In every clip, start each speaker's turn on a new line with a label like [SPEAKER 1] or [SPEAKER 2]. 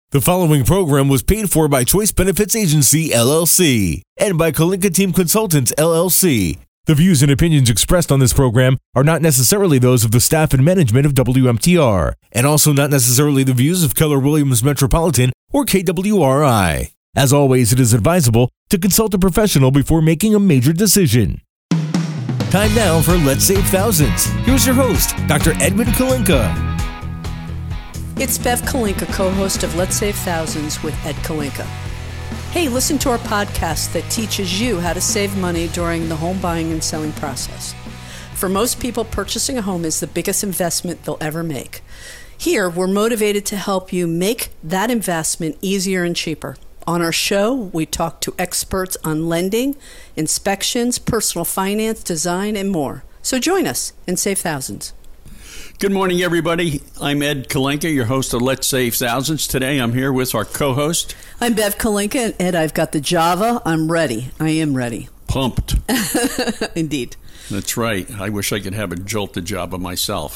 [SPEAKER 1] The following program was paid for by Choice Benefits Agency, LLC, and by Kalinka Team Consultants, LLC. The views and opinions expressed on this program are not necessarily those of the staff and management of WMTR, and also not necessarily the views of Keller Williams Metropolitan or KWRI. As always, it is advisable to consult a professional before making a major decision. Time now for Let's Save Thousands. Here's your host, Dr. Edmund Kalinka.
[SPEAKER 2] It's Bev Kalinka, co-host of Let's Save Thousands with Ed Kalinka. Hey, listen to our podcast that teaches you how to save money during the home buying and selling process. For most people, purchasing a home is the biggest investment they'll ever make. Here, we're motivated to help you make that investment easier and cheaper. On our show, we talk to experts on lending, inspections, personal finance, design, and more. So join us and save thousands.
[SPEAKER 3] Good morning, everybody. I'm Ed Kalinka, your host of Let's Save Thousands. Today, I'm here with our co-host.
[SPEAKER 2] I'm Bev Kalinka, and Ed, I've got the Java. I'm ready. I am ready.
[SPEAKER 3] Pumped.
[SPEAKER 2] Indeed.
[SPEAKER 3] That's right. I wish I could have a Jolta Java myself.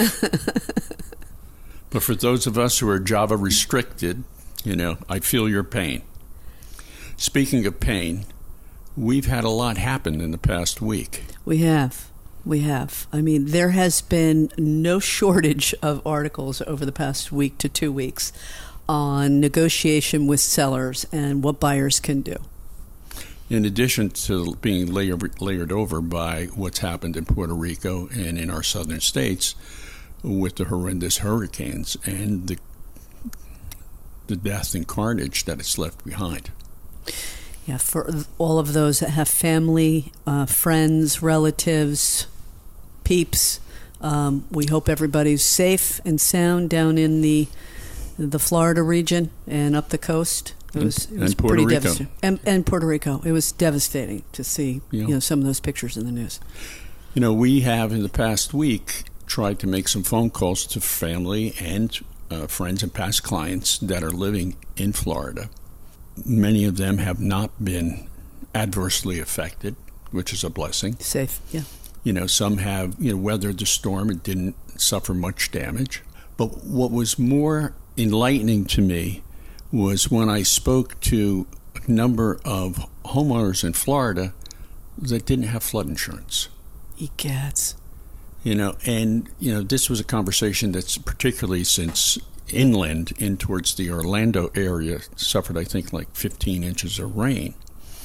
[SPEAKER 3] But for those of us who are Java restricted, I feel your pain. Speaking of pain, we've had a lot happen in the past week.
[SPEAKER 2] We have. I mean, there has been no shortage of articles over the past week to 2 weeks on negotiation with sellers and what buyers can do.
[SPEAKER 3] In addition to being layered over by what's happened in Puerto Rico and in our southern states with the horrendous hurricanes and the death and carnage that it's left behind.
[SPEAKER 2] Yeah, for all of those that have family, friends, relatives, peeps, we hope everybody's safe and sound down in the Florida region and up the coast. It was pretty devastating. And Puerto Rico. It was devastating to see some of those pictures in the news.
[SPEAKER 3] We have in the past week tried to make some phone calls to family and friends and past clients that are living in Florida. Many of them have not been adversely affected, which is a blessing.
[SPEAKER 2] Safe, yeah.
[SPEAKER 3] Some have, weathered the storm and didn't suffer much damage. But what was more enlightening to me was when I spoke to a number of homeowners in Florida that didn't have flood insurance.
[SPEAKER 2] Egads.
[SPEAKER 3] This was a conversation that's particularly since inland in towards the Orlando area suffered, I think, like 15 inches of rain.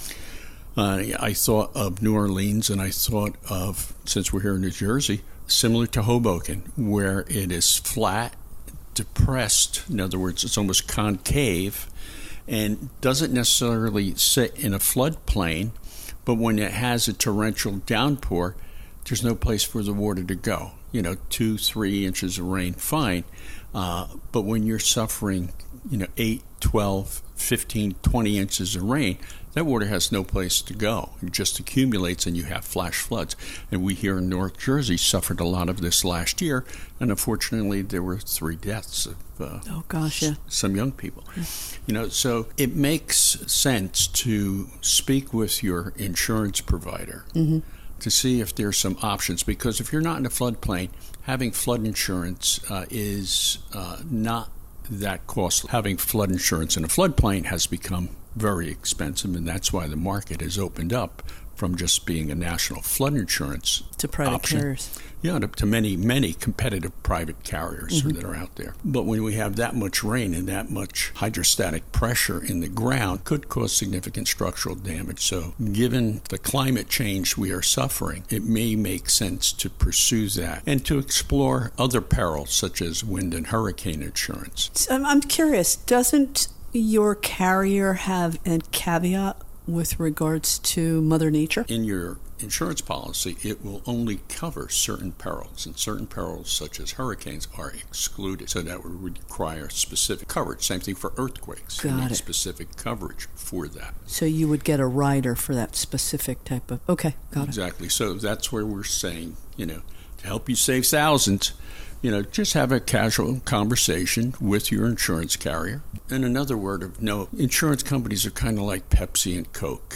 [SPEAKER 3] I thought of New Orleans, and I thought of, since we're here in New Jersey, similar to Hoboken, where it is flat, depressed. In other words, it's almost concave, and doesn't necessarily sit in a floodplain, but when it has a torrential downpour, there's no place for the water to go. 2-3 inches of rain, fine. But when you're suffering, 8, 12, 15, 20 inches of rain, that water has no place to go. It just accumulates and you have flash floods. And we here in North Jersey suffered a lot of this last year. And unfortunately, there were 3 deaths of some young people. So it makes sense to speak with your insurance provider. Mm-hmm. To see if there's some options, because if you're not in a floodplain, having flood insurance is not that costly. Having flood insurance in a floodplain has become very expensive, and that's why the market has opened up from just being a national flood insurance
[SPEAKER 2] to private
[SPEAKER 3] option.
[SPEAKER 2] Carriers.
[SPEAKER 3] Yeah, to many competitive private carriers that are out there. But when we have that much rain and that much hydrostatic pressure in the ground, could cause significant structural damage. So given the climate change we are suffering, it may make sense to pursue that and to explore other perils such as wind and hurricane insurance.
[SPEAKER 2] So I'm curious, doesn't your carrier have a caveat with regards to Mother Nature?
[SPEAKER 3] In your insurance policy, it will only cover certain perils, and certain perils such as hurricanes are excluded. So that would require specific coverage. Same thing for earthquakes. You need specific coverage for that.
[SPEAKER 2] So you would get a rider for that specific type of... Okay, got it.
[SPEAKER 3] Exactly. So that's where we're saying, to help you save thousands, just have a casual conversation with your insurance carrier. And another word of note, insurance companies are kind of like Pepsi and Coke.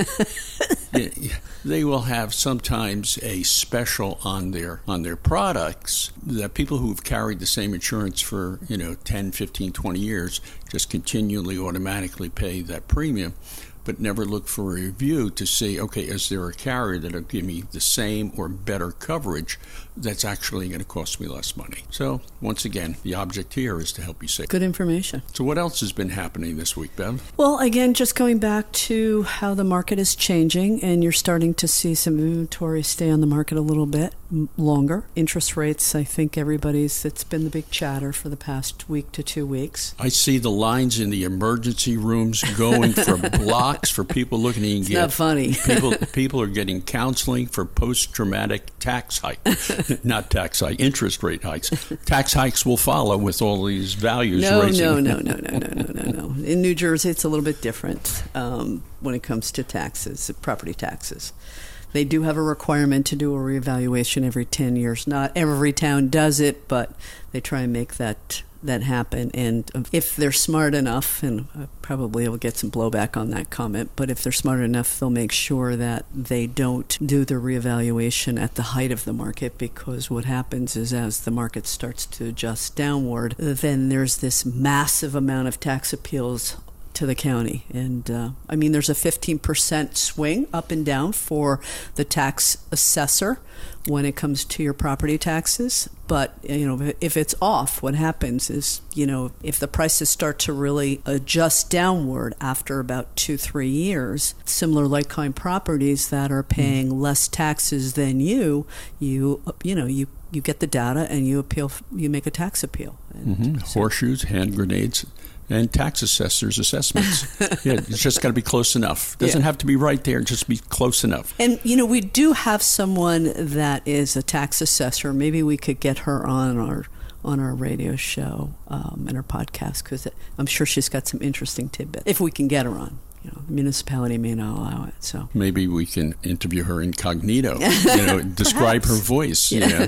[SPEAKER 3] They will have sometimes a special on their products that people who've carried the same insurance for 10, 15, 20 years just continually automatically pay that premium, but never look for a review to see, okay, is there a carrier that'll give me the same or better coverage that's actually going to cost me less money? So, once again, the object here is to help you save.
[SPEAKER 2] Good information.
[SPEAKER 3] So what else has been happening this week, Bev?
[SPEAKER 2] Well, again, just going back to how the market is changing, and you're starting to see some inventory stay on the market a little bit longer. Interest rates, I think it's been the big chatter for the past week to 2 weeks.
[SPEAKER 3] I see the lines in the emergency rooms going for blocks for people looking to get.
[SPEAKER 2] Not funny.
[SPEAKER 3] People are getting counseling for post-traumatic tax hikes. Not tax hike, interest rate hikes. Tax hikes will follow with all these values raising.
[SPEAKER 2] No. In New Jersey, it's a little bit different when it comes to taxes, property taxes. They do have a requirement to do a reevaluation every 10 years. Not every town does it, but they try and make that happen. And if they're smart enough, and I probably will get some blowback on that comment, but if they're smart enough, they'll make sure that they don't do the reevaluation at the height of the market, because what happens is as the market starts to adjust downward, then there's this massive amount of tax appeals to the county. And there's a 15% swing up and down for the tax assessor when it comes to your property taxes. But, if it's off, what happens is, if the prices start to really adjust downward after about 2-3 years, similar like-kind properties that are paying less taxes than you get the data and you make a tax appeal. And
[SPEAKER 3] Horseshoes, hand grenades, and tax assessors' assessments. Yeah, it's just got to be close enough. Doesn't have to be right there, just be close enough.
[SPEAKER 2] And, we do have someone that is a tax assessor. Maybe we could get her on our radio show and her podcast, because I'm sure she's got some interesting tidbits, if we can get her on. The municipality may not allow it. So
[SPEAKER 3] maybe we can interview her incognito, describe her voice.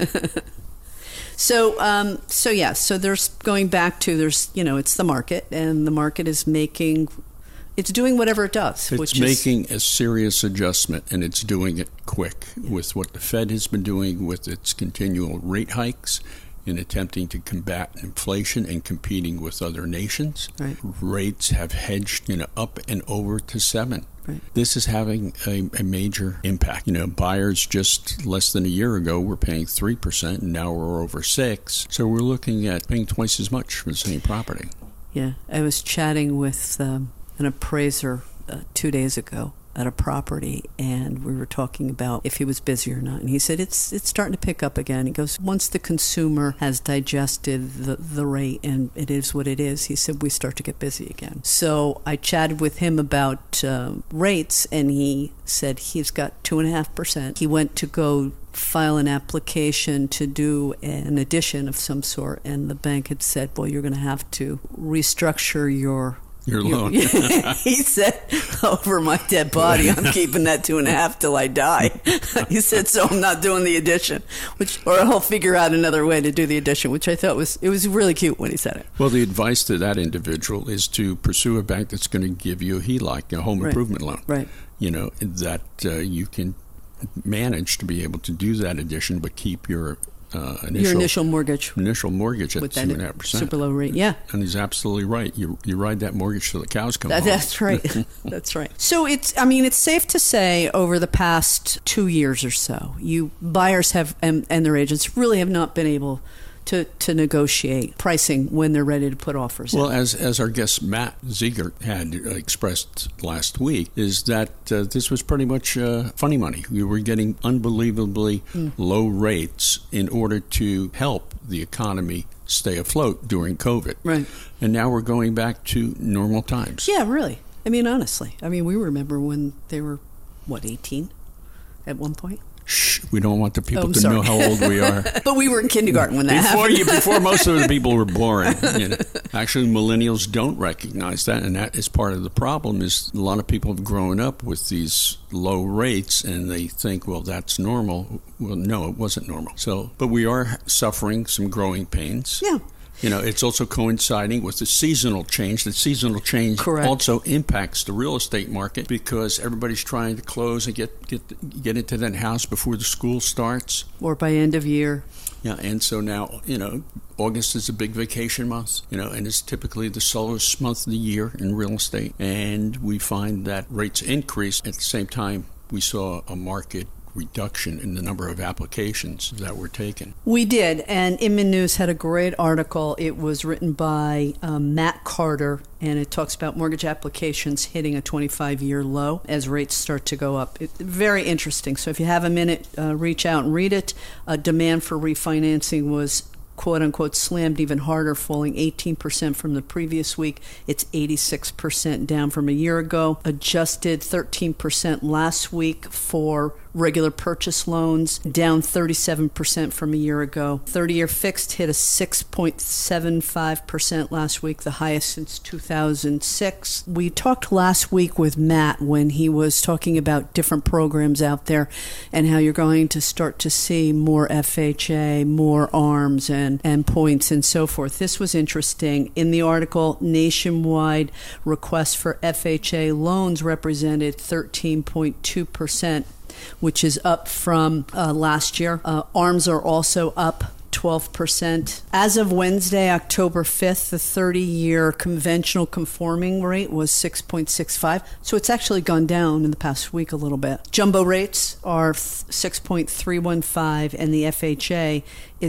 [SPEAKER 2] So there's going back to it's the market, and the market is it's doing whatever it does.
[SPEAKER 3] It's making a serious adjustment, and it's doing it quick with what the Fed has been doing with its continual rate hikes in attempting to combat inflation and competing with other nations.
[SPEAKER 2] Right.
[SPEAKER 3] Rates have hedged up and over to 7. Right. This is having a major impact. Buyers just less than a year ago were paying 3%, and now we're over 6%. So we're looking at paying twice as much for the same property.
[SPEAKER 2] Yeah, I was chatting with an appraiser 2 days ago at a property, and we were talking about if he was busy or not. And he said it's starting to pick up again. He goes, once the consumer has digested the rate and it is what it is, he said we start to get busy again. So I chatted with him about rates, and he said he's got 2.5%. He went to go file an application to do an addition of some sort, and the bank had said, well, you're going to have to restructure your
[SPEAKER 3] loan.
[SPEAKER 2] He said, over my dead body, I'm keeping that 2.5 till I die. He said, so I'm not doing the addition, or I'll figure out another way to do the addition, which I thought it was really cute when he said it.
[SPEAKER 3] Well, the advice to that individual is to pursue a bank that's going to give you a HELOC, a home improvement loan.
[SPEAKER 2] Right.
[SPEAKER 3] That you can manage to be able to do that addition, but keep your initial mortgage at 2.5%.
[SPEAKER 2] Super low rate, yeah.
[SPEAKER 3] And he's absolutely right. You ride that mortgage till the cows come home.
[SPEAKER 2] That's right. That's right. So it's safe to say over the past 2 years or so, buyers have and their agents really have not been able to negotiate pricing when they're ready to put offers in.
[SPEAKER 3] Well, as our guest Matt Ziegert had expressed last week, is that this was pretty much funny money. We were getting unbelievably low rates in order to help the economy stay afloat during COVID.
[SPEAKER 2] Right.
[SPEAKER 3] And now we're going back to normal times.
[SPEAKER 2] Yeah, really. Honestly. We remember when they were, 18 at one point?
[SPEAKER 3] Shh, we don't want the people to know how old we are.
[SPEAKER 2] But we were in kindergarten when that happened.
[SPEAKER 3] Before most of the people were born. Actually, millennials don't recognize that, and that is part of the problem. Is a lot of people have grown up with these low rates, and they think, well, that's normal. Well, no, it wasn't normal. So, but we are suffering some growing pains.
[SPEAKER 2] Yeah.
[SPEAKER 3] It's also coinciding with the seasonal change. The seasonal change
[SPEAKER 2] Correct.
[SPEAKER 3] also impacts the real estate market because everybody's trying to close and get into that house before the school starts.
[SPEAKER 2] Or by end of year.
[SPEAKER 3] Yeah, and so now, August is a big vacation month, and it's typically the slowest month of the year in real estate. And we find that rates increase. At the same time, we saw a market reduction in the number of applications that were taken.
[SPEAKER 2] We did, and Inman News had a great article. It was written by Matt Carter, and it talks about mortgage applications hitting a 25-year low as rates start to go up. Very interesting. So if you have a minute, reach out and read it. Demand for refinancing was quote-unquote slammed even harder, falling 18% from the previous week. It's 86% down from a year ago. Adjusted 13% last week for regular purchase loans, down 37% from a year ago. 30-year fixed hit a 6.75% last week, the highest since 2006. We talked last week with Matt when he was talking about different programs out there and how you're going to start to see more FHA, more ARMs and points and so forth. This was interesting. In the article, nationwide requests for FHA loans represented 13.2%. which is up from last year. ARMs are also up 12%. As of Wednesday, October 5th, the 30-year conventional conforming rate was 6.65. So it's actually gone down in the past week a little bit. Jumbo rates are 6.315, and the FHA is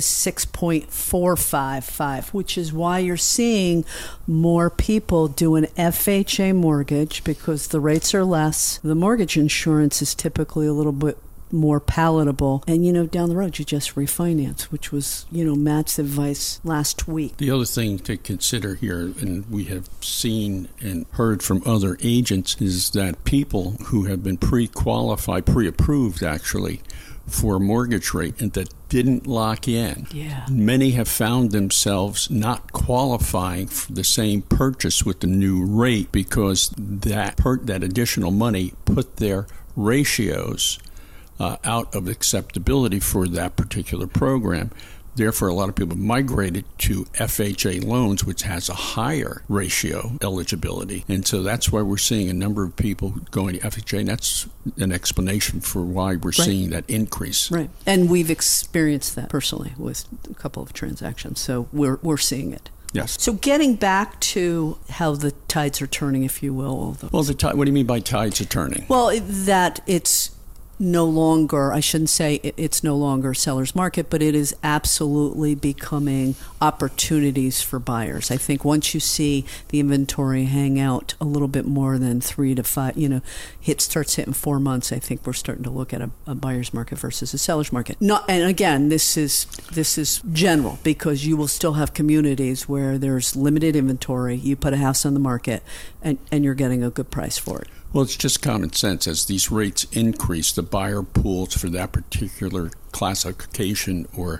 [SPEAKER 2] 6.455, which is why you're seeing more people do an FHA mortgage because the rates are less. The mortgage insurance is typically a little bit more palatable, and down the road you just refinance, which was Matt's advice last week.
[SPEAKER 3] The other thing to consider here, and we have seen and heard from other agents, is that people who have been pre-approved actually for a mortgage rate and that didn't lock in.
[SPEAKER 2] Yeah.
[SPEAKER 3] Many have found themselves not qualifying for the same purchase with the new rate because that additional money put their ratios out of acceptability for that particular program. Therefore, a lot of people migrated to FHA loans, which has a higher ratio eligibility. And so that's why we're seeing a number of people going to FHA. And that's an explanation for why we're seeing that increase.
[SPEAKER 2] Right. And we've experienced that personally with a couple of transactions. So we're seeing it.
[SPEAKER 3] Yes.
[SPEAKER 2] So getting back to how the tides are turning, if you will.
[SPEAKER 3] Well, what do you mean by tides are turning?
[SPEAKER 2] Well, that it's no longer, I shouldn't say it's no longer seller's market, but it is absolutely becoming opportunities for buyers. I think once you see the inventory hang out a little bit more than 3 to 5, starts hitting 4 months, I think we're starting to look at a buyer's market versus a seller's market. And again, this is general because you will still have communities where there's limited inventory. You put a house on the market and you're getting a good price for it.
[SPEAKER 3] Well, it's just common sense. As these rates increase, the buyer pools for that particular classification or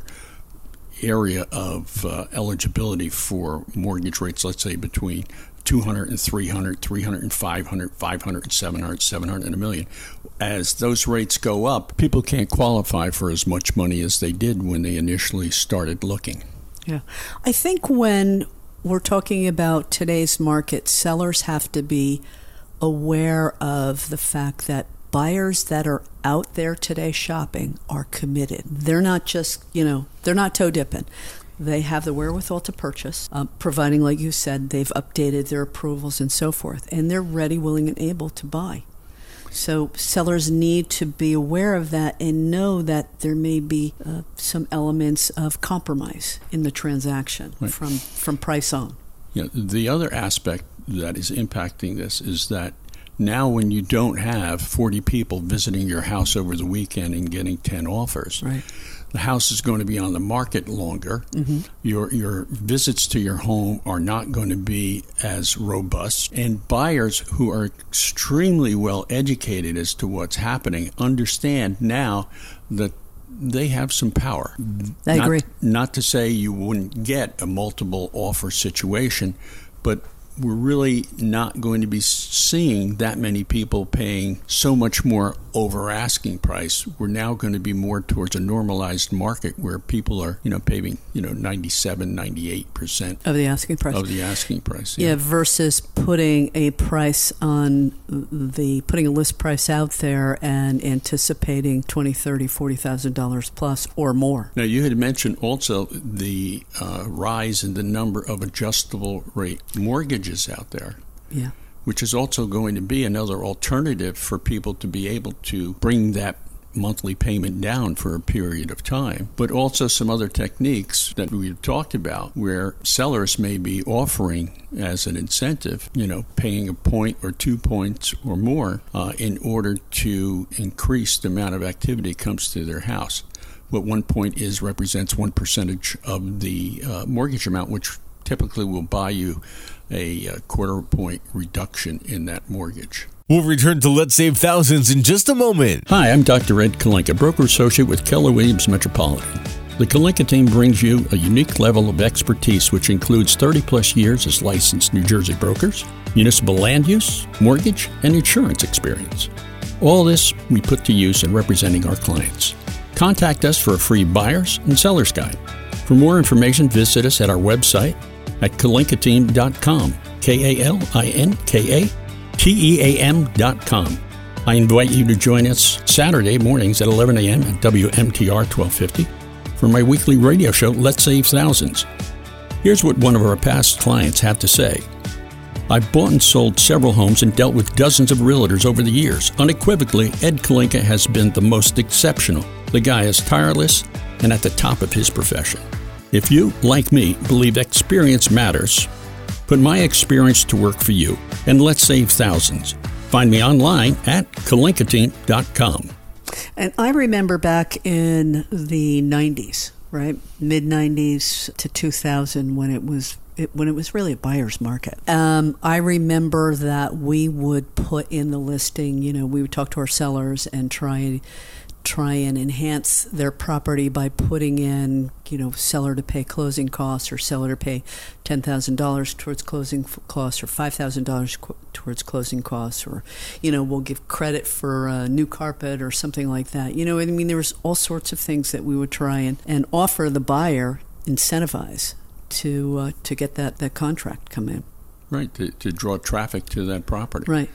[SPEAKER 3] area of eligibility for mortgage rates, let's say between 200 and 300, 300 and 500, 500 and 700, 700 and $1 million. As those rates go up, people can't qualify for as much money as they did when they initially started looking.
[SPEAKER 2] Yeah. I think when we're talking about today's market, sellers have to be aware of the fact that buyers that are out there today shopping are committed. They're not just, they're not toe dipping. They have the wherewithal to purchase, providing, like you said, they've updated their approvals and so forth, and they're ready, willing, and able to buy. So sellers need to be aware of that and know that there may be some elements of compromise in the transaction from price on.
[SPEAKER 3] Yeah, the other aspect that is impacting this is that now when you don't have 40 people visiting your house over the weekend and getting 10 offers,
[SPEAKER 2] right,
[SPEAKER 3] The house is going to be on the market longer. Mm-hmm. Your visits to your home are not going to be as robust. And buyers who are extremely well educated as to what's happening understand now that they have some power.
[SPEAKER 2] I agree.
[SPEAKER 3] Not to say you wouldn't get a multiple offer situation, but we're really not going to be seeing that many people paying so much more over asking price. We're now going to be more towards a normalized market where people are, paying, 97, 98%
[SPEAKER 2] of the asking price.
[SPEAKER 3] Of the asking price.
[SPEAKER 2] Yeah, versus putting a price on putting a list price out there and anticipating $20,000, $30,000, $40,000 plus or more.
[SPEAKER 3] Now, you had mentioned also the rise in the number of adjustable rate mortgages out there.
[SPEAKER 2] Yeah.
[SPEAKER 3] Which is also going to be another alternative for people to be able to bring that monthly payment down for a period of time. But also some other techniques that we've talked about where sellers may be offering as an incentive, paying a point or 2 points or more in order to increase the amount of activity that comes to their house. What 1 point represents 1% of the mortgage amount, which typically will buy you a quarter point reduction in that mortgage.
[SPEAKER 1] We'll return to Let's Save Thousands in just a moment.
[SPEAKER 3] Hi, I'm Dr. Ed Kalinka, broker associate with Keller Williams Metropolitan. The Kalinka team brings you a unique level of expertise which includes 30-plus years as licensed New Jersey brokers, municipal land use, mortgage, and insurance experience. All this we put to use in representing our clients. Contact us for a free buyer's and seller's guide. For more information, visit us at our website at kalinkateam.com, KALINKATEAM.com. I invite you to join us Saturday mornings at 11 a.m. at WMTR 1250 for my weekly radio show, Let's Save Thousands. Here's what one of our past clients had to say. I've bought and sold several homes and dealt with dozens of realtors over the years. Unequivocally, Ed Kalinka has been the most exceptional. The guy is tireless and at the top of his profession. If you, like me, believe experience matters, put my experience to work for you, and let's save thousands. Find me online at kalinkateam.com.
[SPEAKER 2] And I remember back in the 90s, right? Mid-90s to 2000 when it was really a buyer's market. I remember that we would put in the listing, we would talk to our sellers and try and enhance their property by putting in, seller to pay closing costs or seller to pay $10,000 towards closing costs or $5,000 towards closing costs or, we'll give credit for new carpet or something like that. There was all sorts of things that we would try and offer the buyer, incentivize to get that contract come in.
[SPEAKER 3] Right, to draw traffic to that property.
[SPEAKER 2] Right.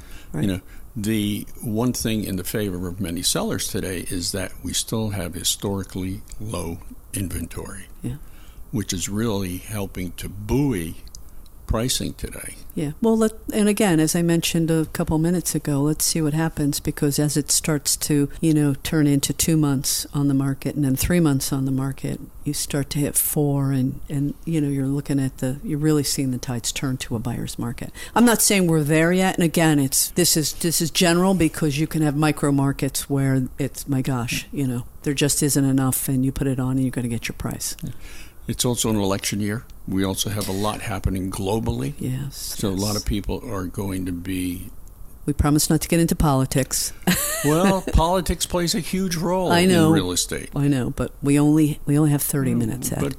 [SPEAKER 3] The one thing in the favor of many sellers today is that we still have historically low inventory, which is really helping to buoy pricing today.
[SPEAKER 2] Yeah. Well, and again, as I mentioned a couple minutes ago, let's see what happens, because as it starts to, turn into 2 months on the market and then 3 months on the market, you start to hit 4 and you're looking at you're really seeing the tides turn to a buyer's market. I'm not saying we're there yet. And again, this is general, because you can have micro markets where it's, my gosh, there just isn't enough and you put it on and you're going to get your price.
[SPEAKER 3] Yeah. It's also an election year. We also have a lot happening globally.
[SPEAKER 2] Yes.
[SPEAKER 3] So a lot of people are going to be...
[SPEAKER 2] We promise not to get into politics.
[SPEAKER 3] Well, politics plays a huge role in real estate.
[SPEAKER 2] I know, but we only have 30 minutes, Ed.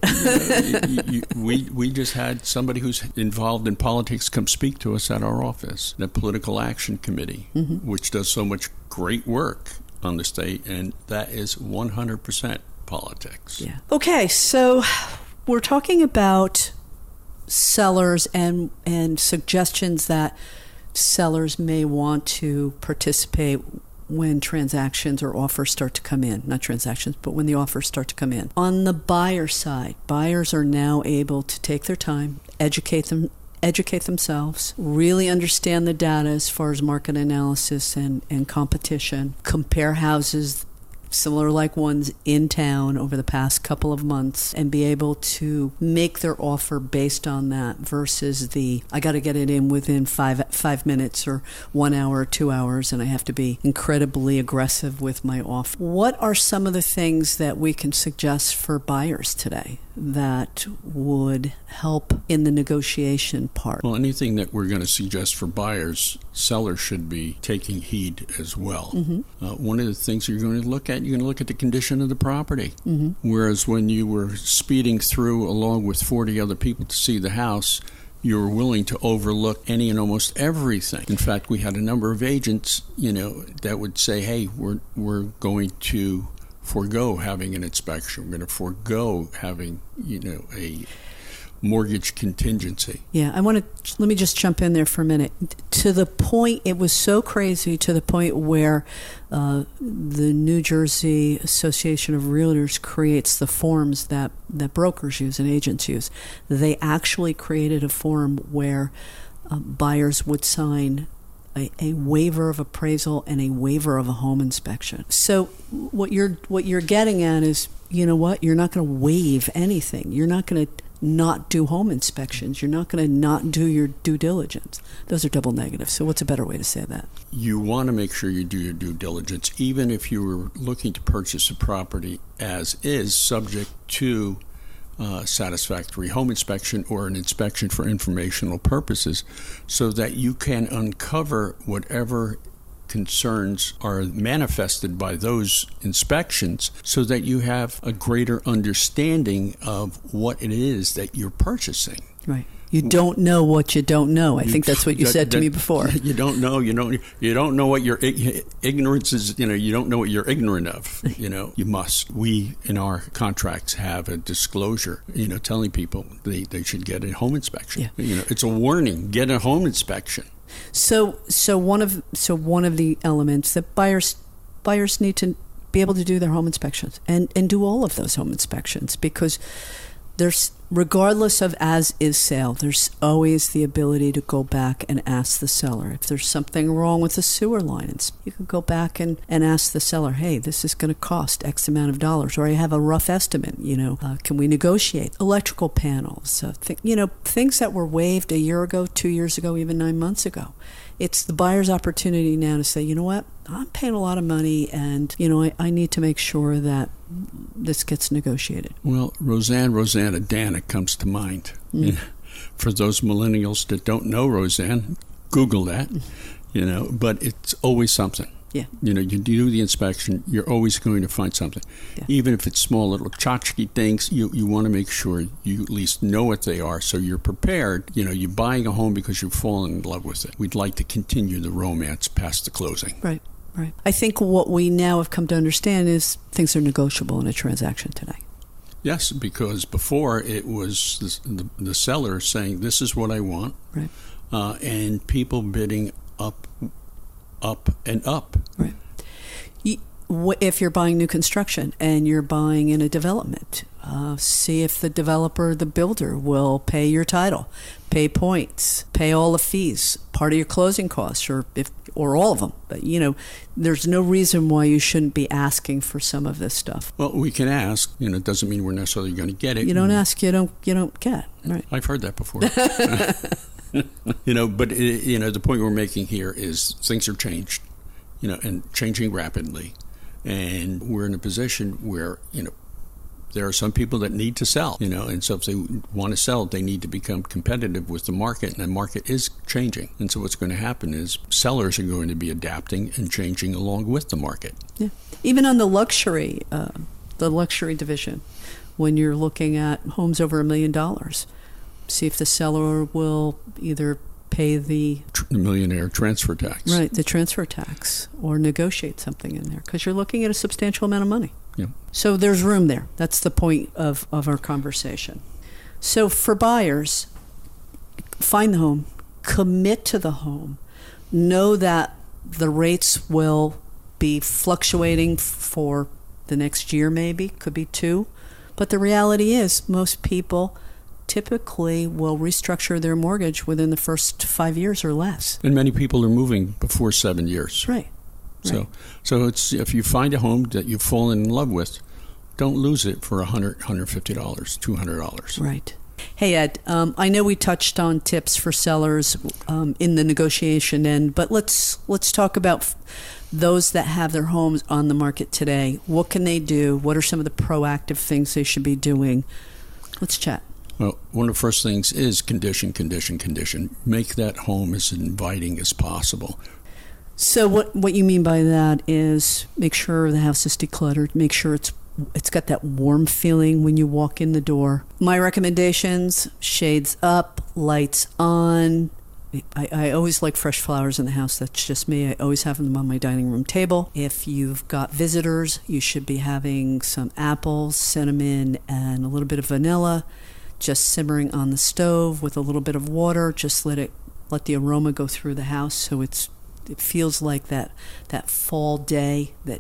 [SPEAKER 3] But we just had somebody who's involved in politics come speak to us at our office, the Political Action Committee, which does so much great work on the state, and that is 100% politics.
[SPEAKER 2] Yeah. Okay, so we're talking about sellers and suggestions that sellers may want to participate when transactions or offers start to come in. Not transactions, but when the offers start to come in. On the buyer side, buyers are now able to take their time, educate themselves, really understand the data as far as market analysis and competition, compare houses similar like ones in town over the past couple of months, and be able to make their offer based on that versus I got to get it in within five minutes or 1 hour or 2 hours, and I have to be incredibly aggressive with my offer. What are some of the things that we can suggest for buyers today that would help in the negotiation part?
[SPEAKER 3] Well, anything that we're going to suggest for buyers, sellers should be taking heed as well. One of the things you're going to look at the condition of the property. Whereas when you were speeding through along with 40 other people to see the house, you were willing to overlook any and almost everything. In fact, we had a number of agents, that would say, hey, we're going to forego having an inspection. We're going to forego having, a mortgage contingency.
[SPEAKER 2] Yeah, let me just jump in there for a minute. To the point, it was so crazy to the point where the New Jersey Association of Realtors creates the forms that brokers use and agents use. They actually created a form where buyers would sign a waiver of appraisal and a waiver of a home inspection. So what you're getting at is, you know what? You're not going to waive anything. You're not going to not do home inspections. You're not going to not do your due diligence. Those are double negatives. So what's a better way to say that? You
[SPEAKER 3] want to make sure you do your due diligence, even if you were looking to purchase a property as is, subject to satisfactory home inspection or an inspection for informational purposes, so that you can uncover whatever concerns are manifested by those inspections, so that you have a greater understanding of what it is that you're purchasing. Right. You don't know what you don't know. I think that's what you said to me before. You don't know. You don't know what your ignorance is. You don't know what you're ignorant of. You must. We in our contracts have a disclosure. Telling people they should get a home inspection. Yeah. It's a warning. Get a home inspection. So one of the elements that buyers need to be able to do their home inspections and do all of those home inspections, because there's, regardless of as is sale, there's always the ability to go back and ask the seller if there's something wrong with the sewer lines. You can go back and ask the seller, hey, this is going to cost X amount of dollars, or I have a rough estimate. Can we negotiate? Electrical panels, things that were waived a year ago, 2 years ago, even 9 months ago. It's the buyer's opportunity now to say, you know what, I'm paying a lot of money, and I need to make sure that this gets negotiated. Well, Rosanna Danick comes to mind. For those millennials that don't know Roseanne, Google that. But it's always something. Yeah. You do the inspection, you're always going to find something. Yeah. Even if it's small little tchotchke things, you want to make sure you at least know what they are, so you're prepared. You're buying a home because you've fallen in love with it. We'd like to continue the romance past the closing. Right. I think what we now have come to understand is things are negotiable in a transaction today. Yes, because before it was the seller saying, this is what I want, right, and people bidding up and up. Right. If you're buying new construction and you're buying in a development, see if the developer, the builder, will pay your title, pay points, pay all the fees, part of your closing costs, or all of them. But there's no reason why you shouldn't be asking for some of this stuff. Well, we can ask. It doesn't mean we're necessarily going to get it. You don't ask, you don't get. Right. I've heard that before. But the point we're making here is things are changed, and changing rapidly, and we're in a position where there are some people that need to sell, and so if they want to sell, they need to become competitive with the market, and the market is changing. And so what's going to happen is sellers are going to be adapting and changing along with the market. Yeah. Even on the luxury division, when you're looking at homes over $1 million, see if the seller will either pay the millionaire transfer tax. Right, the transfer tax, or negotiate something in there, because you're looking at a substantial amount of money. Yeah. So there's room there. That's the point of our conversation. So for buyers, find the home, commit to the home, know that the rates will be fluctuating for the next year, maybe, could be 2. But the reality is most people typically will restructure their mortgage within the first 5 years or less. And many people are moving before 7 years. Right. Right. So it's, if you find a home that you've fallen in love with, don't lose it for $100, $150, $200.
[SPEAKER 2] Right. Hey, Ed, I know we touched on tips for sellers in the negotiation end, but let's talk about those that have their homes on the market today. What can they do? What are some of the proactive things they should be doing? Let's chat.
[SPEAKER 3] Well, one of the first things is condition. Make that home as inviting as possible.
[SPEAKER 2] So what you mean by that is make sure the house is decluttered, make sure it's got that warm feeling when you walk in the door. My recommendations: shades up, lights on. I always like fresh flowers in the house. That's just me. I always have them on my dining room table. If you've got visitors, you should be having some apples, cinnamon, and a little bit of vanilla just simmering on the stove with a little bit of water. Just let the aroma go through the house so it feels like that fall day that,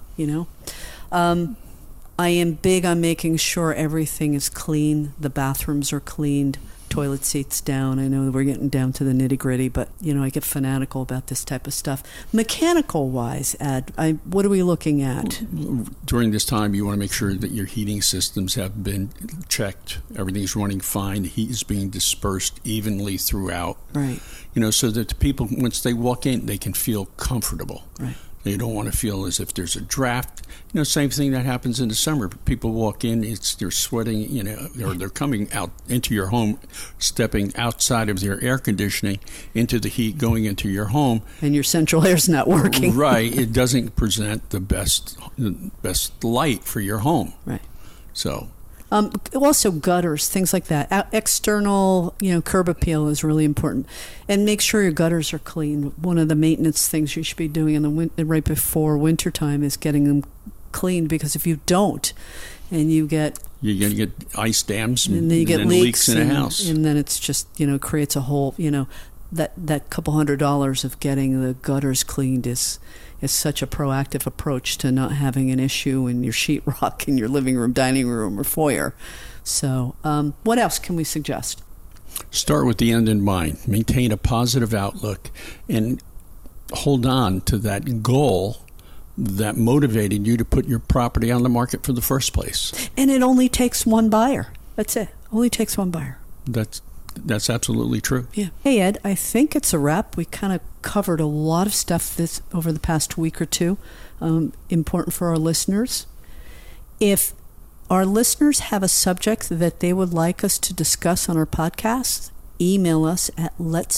[SPEAKER 2] I am big on making sure everything is clean. The bathrooms are cleaned, toilet seats down. I know that we're getting down to the nitty-gritty, but, I get fanatical about this type of stuff. Mechanical-wise, Ed, what are we looking at?
[SPEAKER 3] During this time, you want to make sure that your heating systems have been checked. Everything's running fine. The heat is being dispersed evenly throughout.
[SPEAKER 2] Right.
[SPEAKER 3] So that the people, once they walk in, they can feel comfortable.
[SPEAKER 2] Right.
[SPEAKER 3] They don't want to feel as if there's a draft. Same thing that happens in the summer. People walk in, they're sweating, or they're coming out into your home, stepping outside of their air conditioning into the heat, going into your home.
[SPEAKER 2] And your central air's not working.
[SPEAKER 3] Right. It doesn't present the best light for your home.
[SPEAKER 2] Right.
[SPEAKER 3] So.
[SPEAKER 2] Also gutters, things like that. External, curb appeal is really important. And make sure your gutters are clean. One of the maintenance things you should be doing right before wintertime is getting them cleaned, because if you don't, and you're going to get
[SPEAKER 3] ice dams
[SPEAKER 2] and then you get leaks
[SPEAKER 3] in a house.
[SPEAKER 2] And then it's just, creates a whole, that couple $100 of getting the gutters cleaned is such a proactive approach to not having an issue in your sheetrock in your living room, dining room, or foyer. So what else can we suggest?
[SPEAKER 3] Start with the end in mind. Maintain a positive outlook and hold on to that goal that motivated you to put your property on the market for the first place.
[SPEAKER 2] And it only takes one buyer. That's it. Only takes one buyer.
[SPEAKER 3] That's absolutely true.
[SPEAKER 2] Yeah. Hey, Ed, I think it's a wrap. We kind of covered a lot of stuff over the past week or two, important for our listeners. If our listeners have a subject that they would like us to discuss on our podcast, email us at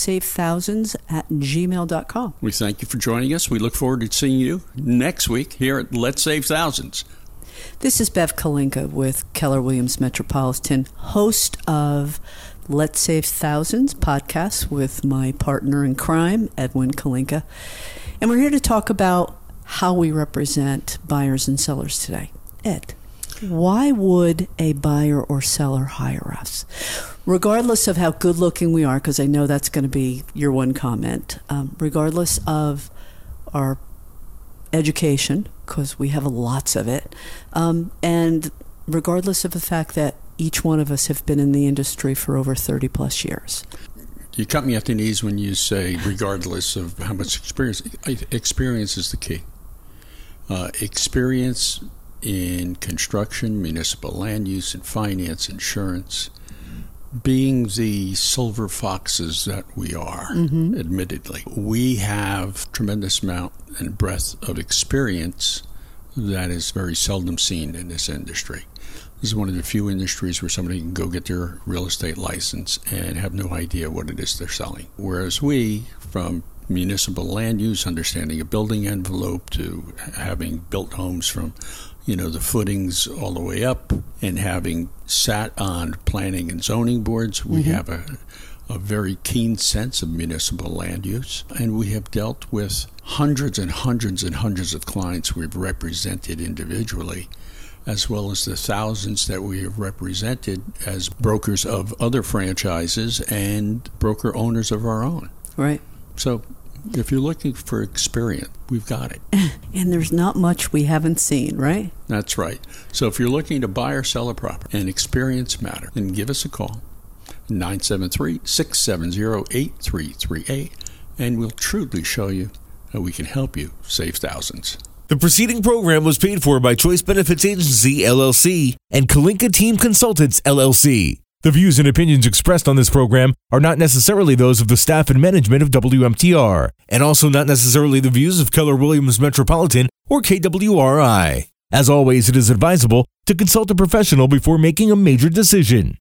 [SPEAKER 2] letsavethousands@gmail.com.
[SPEAKER 3] We thank you for joining us. We look forward to seeing you next week here at Let's Save Thousands.
[SPEAKER 2] This is Bev Kalinka with Keller Williams Metropolitan, host of Let's Save Thousands podcast with my partner in crime, Edwin Kalinka. And we're here to talk about how we represent buyers and sellers today. Ed, why would a buyer or seller hire us? Regardless of how good looking we are, because I know that's going to be your one comment, regardless of our education, because we have lots of it, and regardless of the fact that each one of us have been in the industry for over 30 plus years.
[SPEAKER 3] You cut me at the knees when you say regardless of how much experience. Experience is the key. Experience in construction, municipal land use, and finance, insurance. Being the silver foxes that we are, admittedly, we have tremendous amount and breadth of experience that is very seldom seen in this industry. This is one of the few industries where somebody can go get their real estate license and have no idea what it is they're selling. Whereas we, from municipal land use, understanding a building envelope, to having built homes from the footings all the way up, and having sat on planning and zoning boards, we have a very keen sense of municipal land use. And we have dealt with hundreds and hundreds and hundreds of clients we've represented individually, as well as the thousands that we have represented as brokers of other franchises and broker owners of our own.
[SPEAKER 2] Right.
[SPEAKER 3] So if you're looking for experience, we've got it.
[SPEAKER 2] And there's not much we haven't seen, right?
[SPEAKER 3] That's right. So if you're looking to buy or sell a property and experience matter, then give us a call, 973-670-8338, and we'll truly show you we can help you save thousands.
[SPEAKER 1] The preceding program was paid for by Choice Benefits Agency, LLC, and Kalinka Team Consultants, LLC. The views and opinions expressed on this program are not necessarily those of the staff and management of WMTR, and also not necessarily the views of Keller Williams Metropolitan or KWRI. As always, it is advisable to consult a professional before making a major decision.